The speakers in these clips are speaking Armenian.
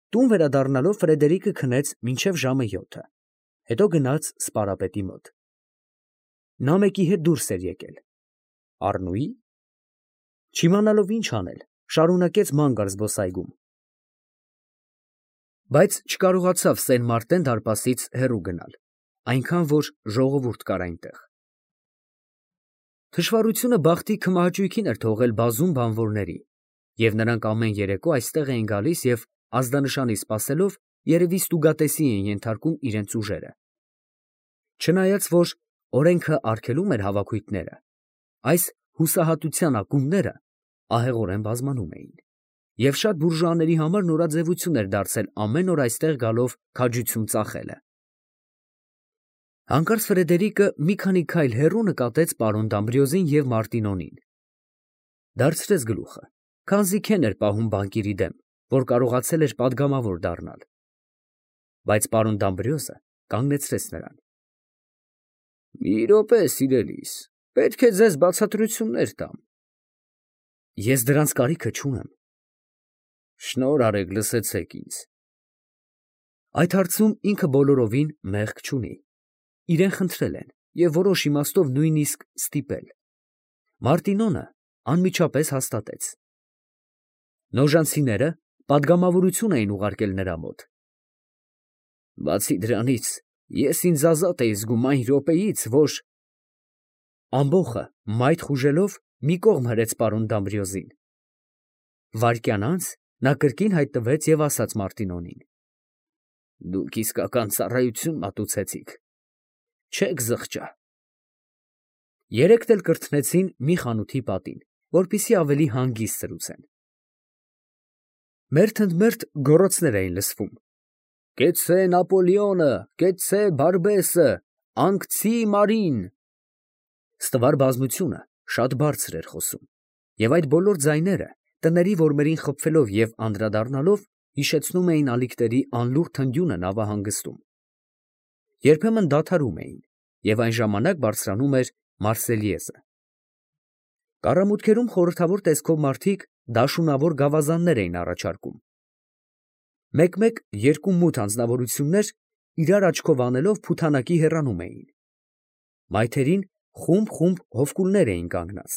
Տուն վերադառնալով Ֆրեդերիկը քնեց մինչև ժամը 7, հետո գնաց սպարապետի մոտ։ Նա մեկի հետ դուրս էր եկել։ Առնուի՞։ Չիմանալով ինչ անել, շարունակեց ման գալ զբոսայգում։ Բայց չկարողացավ Սեն Մարտեն դարպասից հեռու գնալ, այնքան որ ժողովուրդ կար այնտեղ։ Թշվառությունը բախտի քմահաճույքին էր թողել բազում բանվորների, և նրանք ամեն երեկո այստեղ էին գալիս և ազդանշանի սպասելով երևի ստուգատեսի էին ենթարկում իրենց ուժերը։ Չնայած որ օրենքը արգելում էր հավաքույթները, այս հուսահատության ակումբները ահեղորեն բազմանում էին, և շատ բուրժուաների համար նորաձևություն էր դարձել ամեն օր այստեղ գալով քաջություն ծախելը։ Հանկարծ Ֆրեդերիկը մի քանի քայլ հեռու նկատեց պարոն Դամբրիոզին և Մարտինոնին։ Դարձրեց գլուխը, քանզի քեն էր պահում բանկիրի դեմ, որ կարողացել էր պատգամավոր դառնալ։ Բայց պարոն Դամբրիոզը կանգնեցրեց նրան։ Մի րոպե, սիրելիս, պետք է ձեզ բացատրություններ տամ։ Ես դրանց կարիքը չունեմ։ Շնորհ արեք, լսեցեք ինձ։ Այդ հարցում ինքը բոլորովին մեղք չունի։ Իրեն խնդրել են և որոշ իմաստով նույնիսկ ստիպել։ Մարտինոնը անմիջապես հաստատեց։ Նոժանցիները պատգամավորություն էին ուղարկել նրա մոտ։ Բացի դրանից, ես ինձ ազատ էի զգում այն րոպեից, որ… Ամբոխը մայթ խուժելով մի կողմ հրեց պարոն Դամբրիոզին։ Վայրկյան անց նա կրկին հայտնվեց և ասաց Մարտինոնին. Դուք իսկական ծառայություն մատուցեցիք, չեք զղջա։ Երեքն էլ կրթնեցին մի խանութի պատին, որպեսզի ավելի հանգիստ սրուցեն։ Մերթ ընդ մերթ գոռոցներ էին լսվում. Կեցցե Նապոլեոնը, կեցցե Բարբեսը, անկցի Մարին։ Ստվար բազմությունը շատ բարձր էր խոսում, և այդ բոլոր ձայները տների որմերին խփվելով և անդրադառնալով հիշեցնում էին ալիքների անլուռ թնդյունը նավահանգստում։ Երբեմն դադարում էին, և այն ժամանակ բարձրանում էր Մարսելիեզը։ Կառամուտքերում խորհրդավոր տեսքով մարդիկ դաշունավոր գավազաններ էին առաջարկում։ Մեկ-մեկ երկու մութ անձնավորություններ իրար աչքով անելով փութանակի հեռանում էին։ Մայթերին խումբ հովկուլներ էին կանգնած։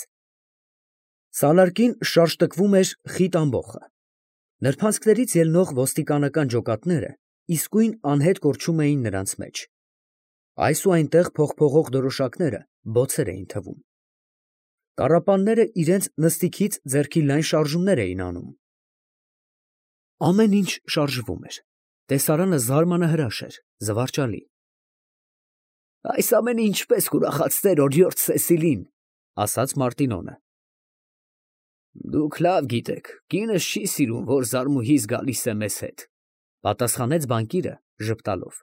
Սալարկին շարժտկվում էր խիտ ամբոխը։ Նրբանցքներից ելնող ոստիկանական ջոկատները իսկույն անհետ կորչում էին նրանց մեջ։ Այս ու այնտեղ փողփողող դրոշակները բոցեր էին թվում։ Կառապանները իրենց նստիքից ձեռքի լայն շարժումներ էին անում։ Ամեն ինչ շարժվում էր։ Տեսարանը զարմանահրաշ էր, զվարճալի։ Այս ամենը ինչպես կուրախացներ օրիորդ Սեսիլին, ասաց Մարտինոնը։ Դուք լավ գիտեք, կինս չի սիրում, որ զարմուհիս գալիս է մեզ հետ, պատասխանեց բանկիրը ժպտալով։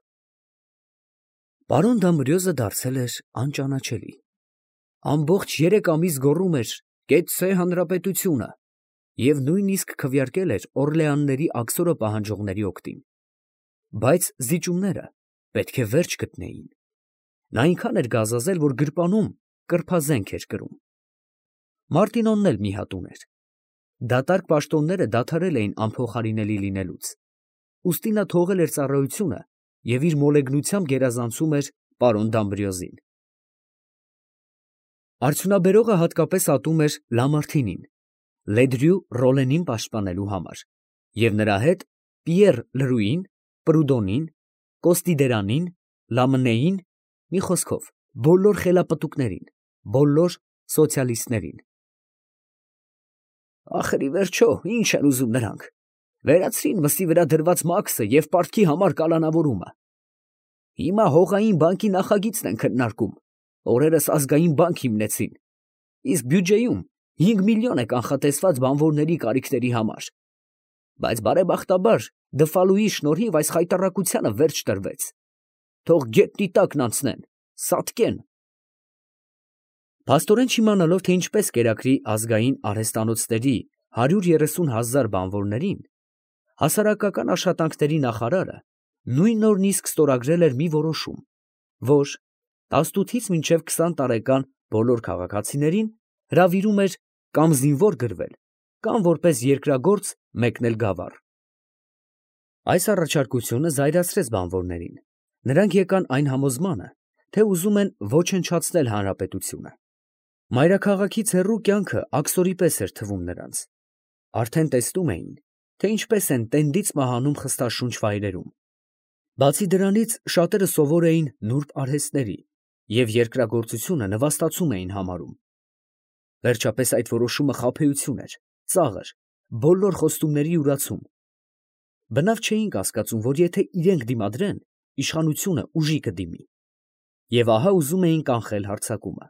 Պարոն Դամբրիոզը դարձել էր անճանաչելի։ Ամբողջ 3 ամիս գոռում էր. «Կեցցե հանրապետությունը» և նույնիսկ քվեարկել էր Օրլեանների աքսորը պահանջողների օգտին։ Բայց զիջումները պետք է վերջ գտնեին։ Նա այնքան էր գազազել, որ գրպանում կրբազենք էր կրում։ Մարտինոնն էլ մի հատ ուներ։ Դատարկ պաշտոնները դադարել էին անփոխարինելի լինելուց։ Ուստի նա թողել էր ծառայությունը և իր մոլեգնությամբ գերազանցում էր պարոն Դամբրիոզին։ Արդյունաբերողը հատկապես ատում էր Լամարթինին, Լեդրյու Ռոլենին պաշտպանելու համար, և նրա հետ Պիեռ Լրուին, Պրուդոնին, Կոստիդերանին, Լամնեին, մի խոսքով, բոլոր խելապտուկներին, բոլոր սոցիալիստներին։ Ախր ի վերջո, ի՞նչ են ուզում նրանք. վերացրին մսի վրա դրված մաքսը և պարտքի համար կալանավորումը։ Հիմա հողային բանկի նախագիծն են քննարկում, օրերս ազգային բանկ հիմնեցին, իսկ բյուջեում 5 միլիոն է կանխատեսված բանվորների կարիքների համար։ Բայց բարեբախտաբար Դֆալուի շնորհիվ այս խայտառակությանը վերջ տրվեց։ Թող գետնի տակն անցնեն, սատկեն։ Փաստորեն չիմանալով, թե ինչպես կերակրի ազգային արհեստանոցների 130,000 բանվորներին, հասարակական աշխատանքների նախարարը նույն օրն իսկ ստորագրել էր մի որոշում, որ 18-ից մինչև 20 տարեկան բոլոր քաղաքացիներին հրավիրում էր կամ զինվոր գրվել, կամ որպես երկրագործ մեկնել գավառ։ Այս առաջարկությունը զայրացրեց բանվորներին։ Նրանք եկան այն համոզմանը, թե ուզում են ոչնչացնել հանրապետությունը։ Մայրաքաղաքից հեռու կյանքը աքսորի պես էր թվում նրանց։ Արդեն տեսնում էին, թե ինչպես են տենդից մահանում խստաշունչ վայրերում։ Բացի դրանից, շատերը սովոր էին նուրբ արհեստների և երկրագործությունը նվաստացում էին համարում։ Վերջապես այդ որոշումը խաբեություն էր, ծաղր, բոլոր խոստումների յուրացում։ Բնավ չէին կասկածում, որ եթե իրենք դիմադրեն, իշխանությունը ուժի կդիմի։ Եվ ահա ուզում էին կանխել հարձակումը։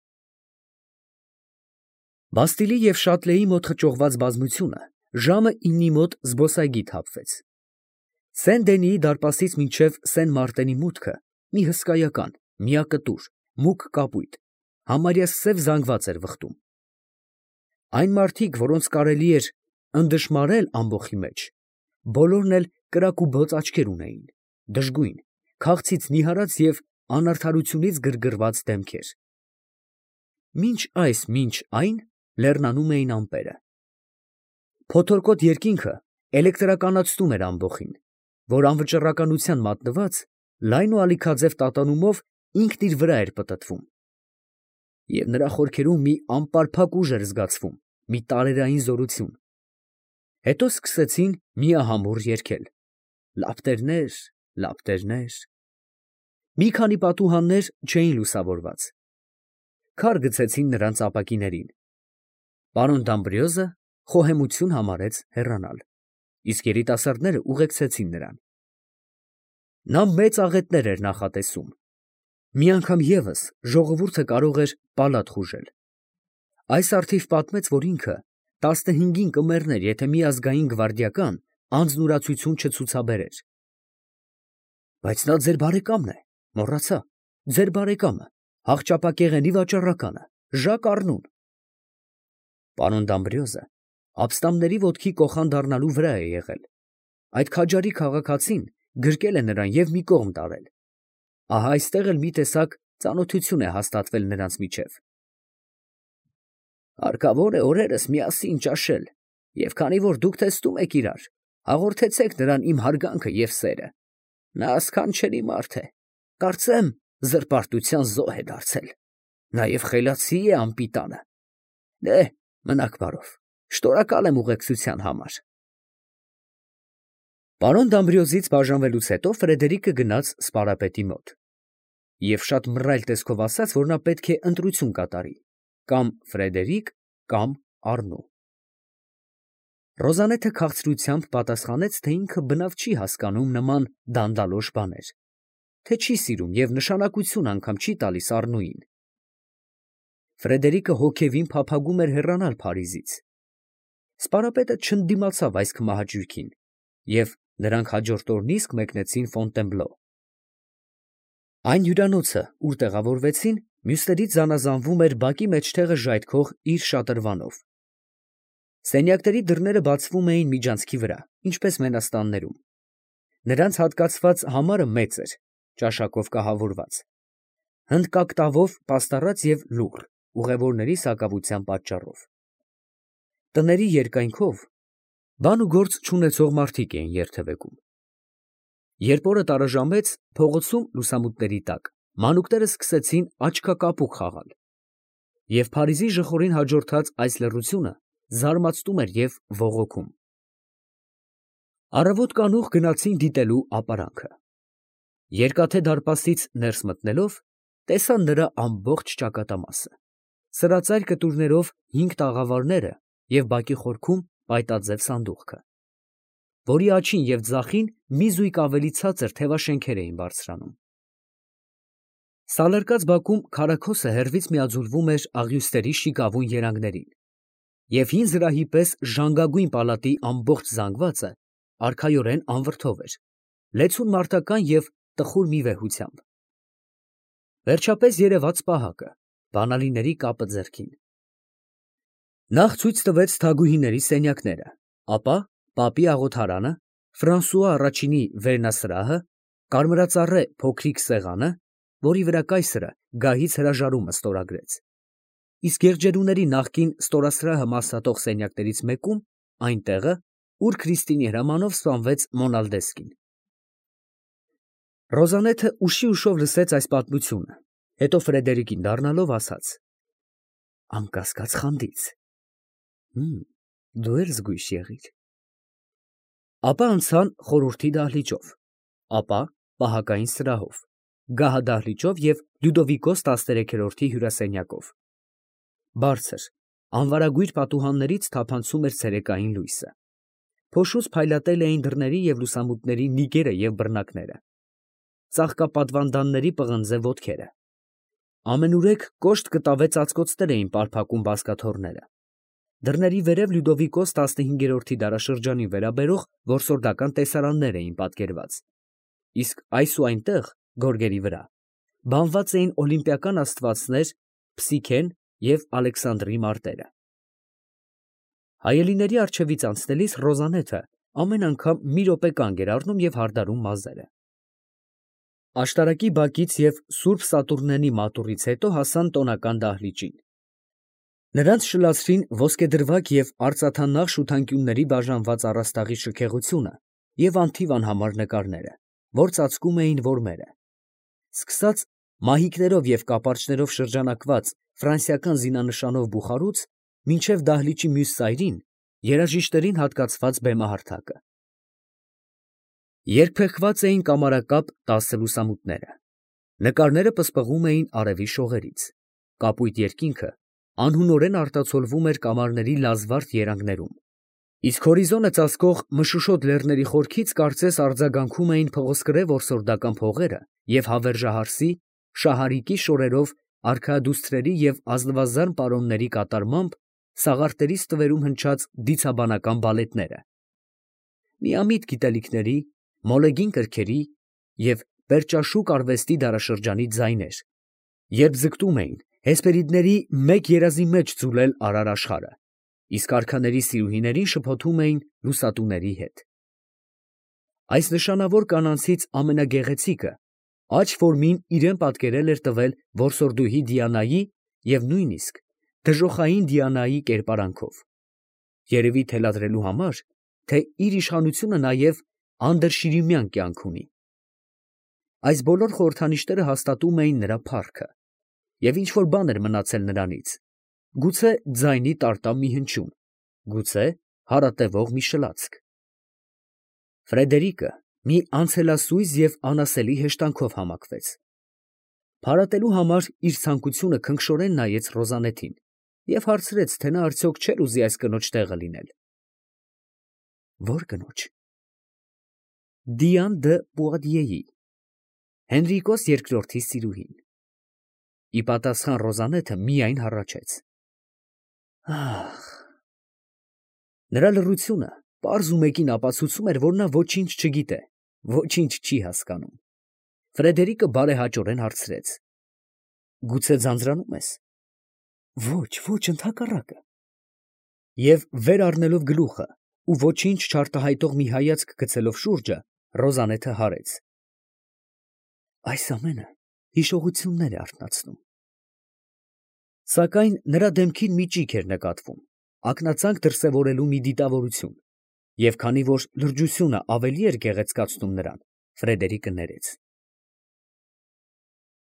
Բաստիլի և Շատլեի մոտ խճողված բազմությունը ժամը 9-ի մոտ զբոսայգի թափվեց։ Սեն֊Դենիի դարպասից մինչև Սեն֊Մարտենի մուտքը մի հսկայական, միակտուր, մուգ կապույտ, համարյա սև զանգված էր վխտում։ Այն մարդիկ, որոնց կարելի էր ընդդժմարել ամբոխի մեջ, բոլորն էլ կրակուբոծ աչքեր ունեին, դժգույն, քաղցից նիհարած և անարդարությունից գրգռված դեմքեր։ Մինչ այս, մինչ այն լեռնանում էին ամպերը։ Փոթորկոտ երկինքը էլեկտրականացնում էր ամբոխին, որ անվճռականության մատնված լայն ու ալիքաձև տատանումով ինքն իր վրա էր պտտվում։ Եվ նրա խորքերում մի անպարփակ ուժ էր զգացվում, մի տարերային զորություն։ Հետո սկսեցին միահամուռ երգել. «Լապտերներ, լապտերներ»։ Մի քանի պատուհաններ չէին լուսավորված։ Քար գցեցին նրանց ապակիներին։ Պարոն Դամբրիոզը խոհեմություն համարեց հեռանալ, իսկ երիտասարդները ուղեկցեցին նրան։ Նա մեծ աղետներ էր նախատեսում։ Մի անգամ ևս ժողովուրդը կարող էր պալատ խուժել։ Այս առթիվ պատմեց, որ ինքը 15-ին կմեռներ, եթե մի ազգային գվարդիական անձնուրացություն չցուցաբերեր։ Բայց նա ձեր բարեկամն է, մոռացա, ձեր բարեկամը, Հաղճապակեղենի վաճառականը, Ժակ Առնուն։ Պարոն Դամբրիոզը ապստամբների ոտքի կոխան դառնալու վրա է եղել։ Այդ քաջարի քաղաքացին գրկել է նրան և մի կողմ տարել։ Ահա այստեղ էլ մի տեսակ ծանոթություն է հաստատվել նրանց միջև։ Հարկավոր է օրերս միասին ճաշել, և քանի որ դուք տեսնում եք իրար, հաղորդեցեք նրան իմ հարգանքը և սերը։ Նա սքանչելի մարդ է, կարծեմ զրպարտության զոհ է դարձել, նաև խելացի է անպիտանը։ Դե, մնաք բարով, շնորհակալ եմ ուղեկցության համար։ Պարոն Դամբրիոզից բաժանվելուց հետո Ֆրեդերիկը գնաց սպարապետի մոտ և շատ մռայլ տեսքով ասաց, որ նա պետք է ընտրություն կատարի, կամ Ֆրեդերիկ, կամ Առնու։ Ռոզանեթը քաղցրությամբ պատասխանեց, թե ինքը բնավ չի հասկանում նման դանդալոշ բաներ, թե չի սիրում և նշանակություն անգամ չի տալիս Առնուին։ Ֆրեդերիկը հոգևին փափագում էր հեռանալ Փարիզից։ Սպարապետը չընդդիմացավ այս քմահաճույքին, և նրանք հաջորդ օրն իսկ մեկնեցին Ֆոնտենբլո։ Այն հյուրանոցը, ուր տեղավորվեցին, մյուսներից զանազանվում էր բակի մեջտեղը ժայթքող իր շատրվանով։ Սենյակների դռները բացվում էին միջանցքի վրա, ինչպես մենաստաններում։ Նրանց հատկացված համարը մեծ էր, ճաշակով կահավորված, հնդկակտավով պաստառած և լուռ, ուղևորների սակավության պատճառով։ Տների երկայնքով բան ու գործ չունեցող մարդիկ էին երթևեկում։ Երբ օրը տարաժամեց, փողոցում լուսամուտների տակ մանուկները սկսեցին աչքակապուկ խաղալ, և Փարիզի ժխորին հաջորդած այս լռությունը զարմացնում էր և ողոքում։ Առավոտ կանուխ գնացին դիտելու ապարանքը։ Երկաթե դարպասից ներս մտնելով, տեսան նրա ամբողջ ճակատամասը, սրածայր կտուրներով 5 տաղավարները և բակի խորքում պայտաձև սանդուղքը, որի աջին և ձախին մի զույգ ավելի ցածր թևաշենքեր էին բարձրանում։ Սալարկած բակում քարաքոսը հեռվից միաձուլվում էր աղյուստերի շիկավուն երանգներին, և հին զրահի պես ժանգագույն պալատի ամբողջ զանգվածը արքայորեն անվրդով էր, լեցուն մարտական և տխուր մի վեհությամբ։ Վերջապես երևաց պահակը, բանալիների կապը ձեռքին։ Նախ ցույց տվեց թագուհիների սենյակները, ապա պապի աղոթարանը, Ֆրանսուଆ առաջինի վերնասրահը, կարմրածառե փոքրիկ սեղանը, որի վրա կայսրը գահից հրաժարումը ստորագրեց, իսկ եղջերուների նախկին ստորասրահը մասնատող սենյակներից մեկում, այն տեղը, ուր Քրիստինի հրամանով սպանվեց Մոնալդեսկին։ Ռոզանեթը ուշով լսեց այս պատմությունը, հետո Ֆրեդերիկին դառնալով ասաց. «Անկասկած խանդից։ Դու էլ զգույշ եղիր»։ Ապա անցան խորհրդի դահլիճով, ապա պահակային սրահով, գահադահլիճով և Լյուդովիկոս 13-րդի հյուրասենյակով։ Բարձր, անվարագույր պատուհաններից թափանցում էր ցերեկային լույսը։ Փոշուց փայլատել էին դռների և լուսամուտների նիգերը և բռնակները, ծաղկապատվանդանների պղնձե ոտքերը։ Ամենուրեք կոշտ կտավե ծածկոցներ էին պարփակում բազկաթոռները։ Դռների վերև Լյուդովիկոս 15-րդի դարաշրջանին վերաբերող որսորդական տեսարաններ էին պատկերված, իսկ այս ու այնտեղ, գորգերի վրա, բանված էին օլիմպիական աստվածներ Փսիքեն և Ալեքսանդրի մարտերը։ Հայելիների առջևից անցնելիս Ռոզանեթը ամեն անգամ մի րոպե կանգ էր առնում և հարդարում մազերը։ Աշտարակի բակից և Սուրբ Սատուրնենի մատուռից հետո հասան տոնական դահլիճին։ Նրանց շլացրին ոսկեդրվագ և արծաթանախ շութանկյունների բաժանված առաստաղի շքեղությունը և անթիվ անհամար նկարները, որ ծածկում էին որմերը։ Սկսած մահիկներով և կապարճներով շրջանակված ֆրանսիական զինանշանով բուխարուց, մինչև դահլիճի մյուս ծայրին, երաժիշտերին հատկացված բեմահարթակը։ Երկփեղկված էին կամարակապ 10 լուսամուտները։ Նկարները պսպղում էին արևի շողերից։ Կապույտ երկինքը անհունորեն արտացոլվում էր կամարների լազվարդ երանգներում, իսկ հորիզոնը ծածկող մշուշոտ լեռների խորքից կարծես արձագանքում էին փղոսկրե որսորդական փողերը և հավերժահարսի, շահարիկի շորերով արքայադուստրերի և ազնվազան պարոնների կատարմամբ սաղարթերի ստվերում հնչած դիցաբանական բալետները։ Միամիտ գիտելիքների, մոլեգին կրքերի և պերճաշուկ արվեստի դարաշրջանի ձայներ, երբ ձգտում էին հեսպերիդների մեկ երազի մեջ ձուլել արար աշխարհը, իսկ արքաների սիրուհիներին շփոթում էին լուսատուների հետ։ Այս նշանավոր կանանցից ամենագեղեցիկը աջ ֆորմին իրան պատկերել էր տվել որսորդուհի Դիանայի և նույնիսկ դժոխային Դիանայի կերպարանքով, երևի թելադրելու համար, թե իր իշխանությունը նաև անդրշիրիմյան կյանք ունի։ Այս բոլոր խորհրդանիշները հաստատում էին նրա փառքը, և ինչ֊որ բան էր մնացել նրանից, գուցե ձայնի տարտամ մի հնչյուն, գուցե հարատևող մի շլացք։ Ֆրեդերիկը մի անցելասույզ և անասելի հեշտանքով համակվեց։ Փարատելու համար իր ցանկությունը քնքշորեն նայեց Ռոզանեթին և հարցրեց, թե նա արդյոք չէր ուզի այս կնոջ տեղը լինել։ Ո՞ր կնոջ։ Դիան դը Պուատիեի, Հենրիկոս II-ի սիրուհին։ Ի պատասխան Ռոզանեթը միայն հառաչեց։ Ահ։ Նրա լռությունը պարզ ու մեկին ապացուցում էր, որ նա ոչինչ չգիտե, ոչինչ չի հասկանում։ Ֆրեդերիկը բարեհաճորեն հարցրեց. Գուցե ձանձրանում ես։ Ոչ, ընդհակառակը։ Եվ վեր առնելով գլուխը ու ոչինչ չարտահայտող մի հայացք գցելով շուրջը, Ռոզանեթը հարեց. Այս ամենը հիշողություններ է արթնացնում։ Սակայն նրա դեմքին մի ճիգ էր նկատվում, ակնածանք դրսևորելու մի դիտավորություն, և քանի որ լրջությունը ավելի էր գեղեցկացնում նրան, Ֆրեդերիկը ներեց։